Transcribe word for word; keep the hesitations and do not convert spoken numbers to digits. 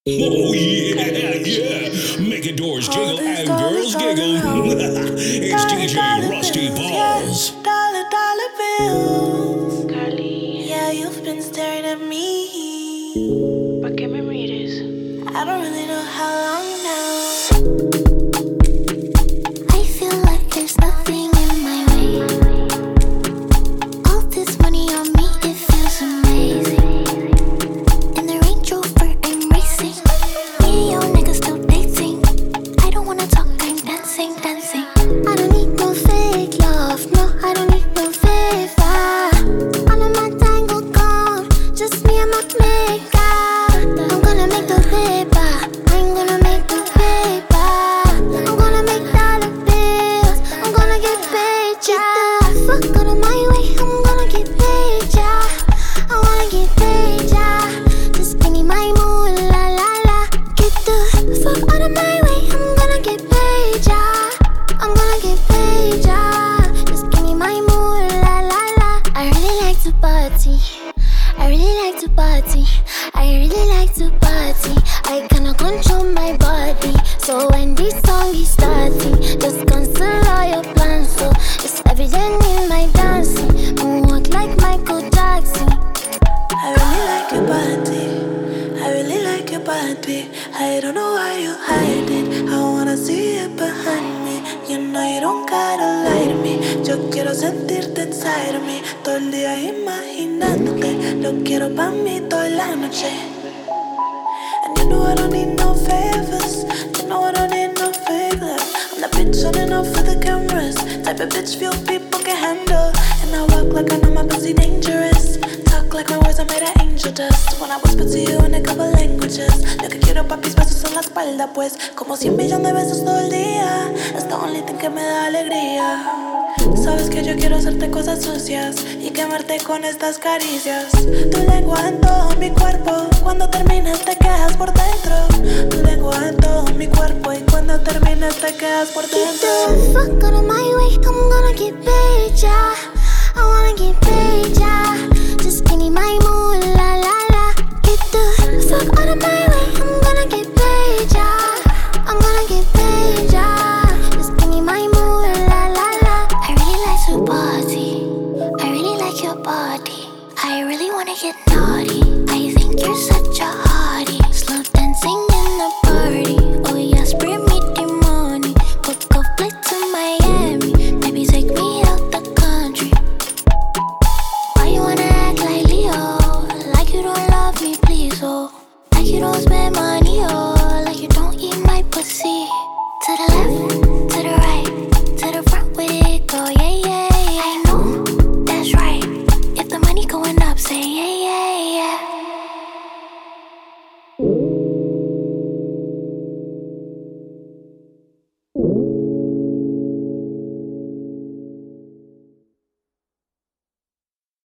Oh yeah, yeah. Making doors jiggle and girls giggle. It's D J Rusty Balls. Dollar, dollar bills. Carly. Yeah, you've been staring at me. ¿Pa' qué me mires? I don't really know how long now. I feel like there's nothing in my way. All this money on me, it feels amazing. In the Range Rover, I'm racing. Me and your nigga still dating. I don't wanna talk, I'm dancing, dancing. I don't need no fake love, no, I don't need no favor. All of my tango gone, just me and my makeup. I'm gonna make the paper, I'm gonna make the paper. I'm gonna make dollar bills, I'm gonna get paid, yeah. Fuck out of my way, I'm gonna get paid, yeah. I wanna get paid, yeah. Just give me my moolah, la la. Get the fuck out of my way, I'm gonna get paid, yeah. I'm gonna get paid, yeah. Just give me my moolah, la la. I really like to party. I really like to party. I really like to party. I cannot control my body. So when this song is starting, just cancel all your plans. So it's evident in my dancing. Moonwalk like Michael Jackson. I really like your body. I really like your body. I don't know why you hide it. I wanna see it behind me. You know you don't gotta lie to me. Yo quiero sentirte inside of me. Todo el día imaginándote. Lo quiero pa' mí toda la noche. And you know I don't need no favors. You know I don't need no favors. I'm the bitch on and off for the cameras. Type of bitch few people can handle. And I walk like I know my pussy dangerous. Talk like my words are made of angel dust. When I whisper to you in a couple languages. Lo que quiero papis besos en la espalda pues. Como cien millones de besos todo el día. It's the only thing que me da alegría. Sabes que yo quiero hacerte cosas sucias y quemarte con estas caricias. Tu lengua en todo mi cuerpo, cuando termines te quedas por dentro. Tu lengua en todo mi cuerpo y cuando termines te quedas por Get dentro. the fuck out of my way, I'm gonna get paid, yeah. I wanna get paid, yeah. Just give me my moolah, la la. Get the fuck out of my way, I'm gonna get paid, yeah. I'm gonna get paid, yeah. Just give me my moolah, la la. I really like to party. I really like your body. I really wanna get naughty. I think you're such a hottie. Slow dancing in the party. Oh yes, bring me the money. Book a flight to Miami. Maybe take me out the country. Why you wanna act like Leo? Like you don't love me, please, oh. Like you don't spend money, oh. Like you don't eat my pussy.